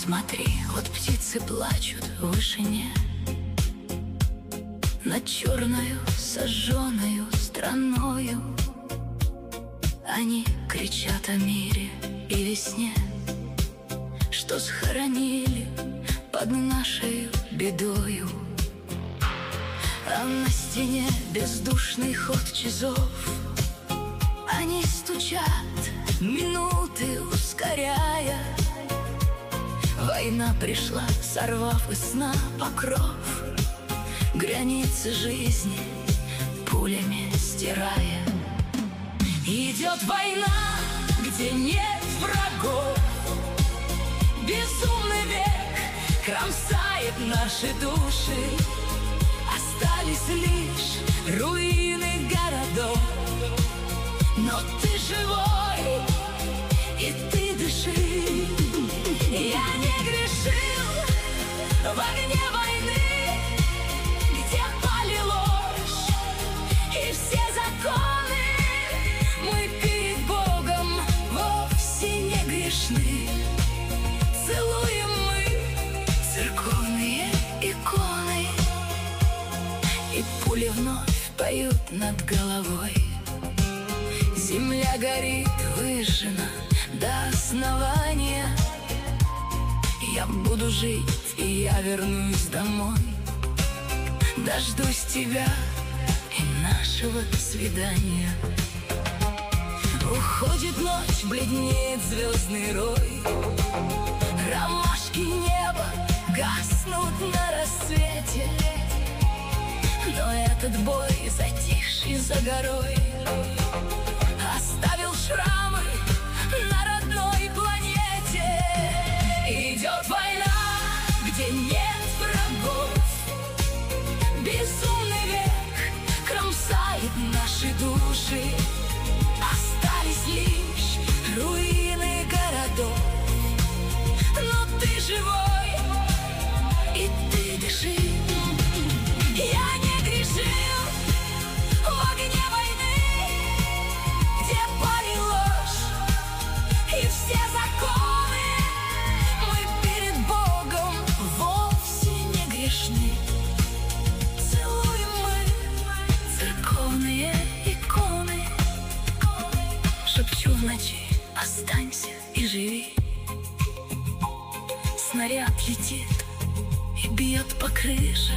Смотри, вот птицы плачут в вышине над черною сожженою страною. Они кричат о мире и весне, что схоронили под нашей бедою. А на стене бездушный ход часов, они стучат, минуты ускоряя. Война пришла, сорвав из сна покров, границы жизни пулями стирая. Идет война, где нет врагов, безумный век кромсает наши души. Остались лишь руины городов, но ты живой, и ты дыши. Я не грешил в огне войны, где пали ложь и все законы. Мы перед Богом вовсе не грешны. Целуем мы церковные иконы, и пули вновь поют над головой. Земля горит, выжжена до основания. Я буду жить, и я вернусь домой. Дождусь тебя и нашего свидания. Уходит ночь, бледнеет звездный рой. Ромашки неба гаснут на рассвете, но этот бой, затихший за горой, оставил шрамы на родной планете. Идет война, где нет врагов, безумный век кромсает наши души. Остались лишь руины городов, но ты живой, и ты дыши. Я не грешил в огне войны, где пали ложь и все законы. Мы перед Богом вовсе не грешны. Целуем мы церковные иконы. Шепчу в ночи: останься и живи. Снаряд летит и бьет по крыше,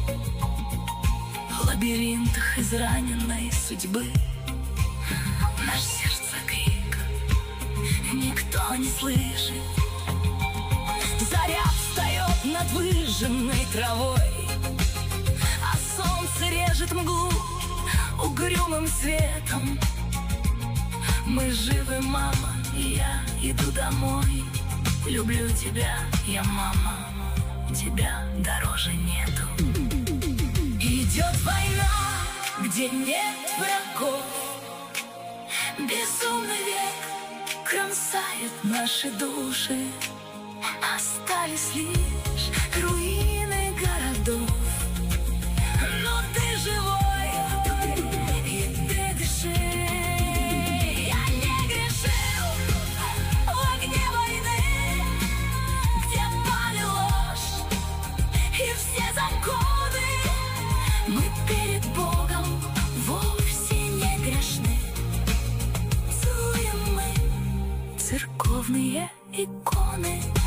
в лабиринтах израненной судьбы. Наш сердце крик никто не слышит. Заря встает над выжженной травой, а солнце режет мглу угрюмым светом. Мы живы, мама, и я иду домой. Люблю тебя, я, мама, тебя дороже нету. Идет война, где нет врагов, безумный век кромсает наши души. Остались лишь руины городов, но ты живой, и ты дыши. Я не грешил в огне войны, где пали ложь и все законы. Мы перед Богом вовсе не грешны. Целуем мы церковные иконы.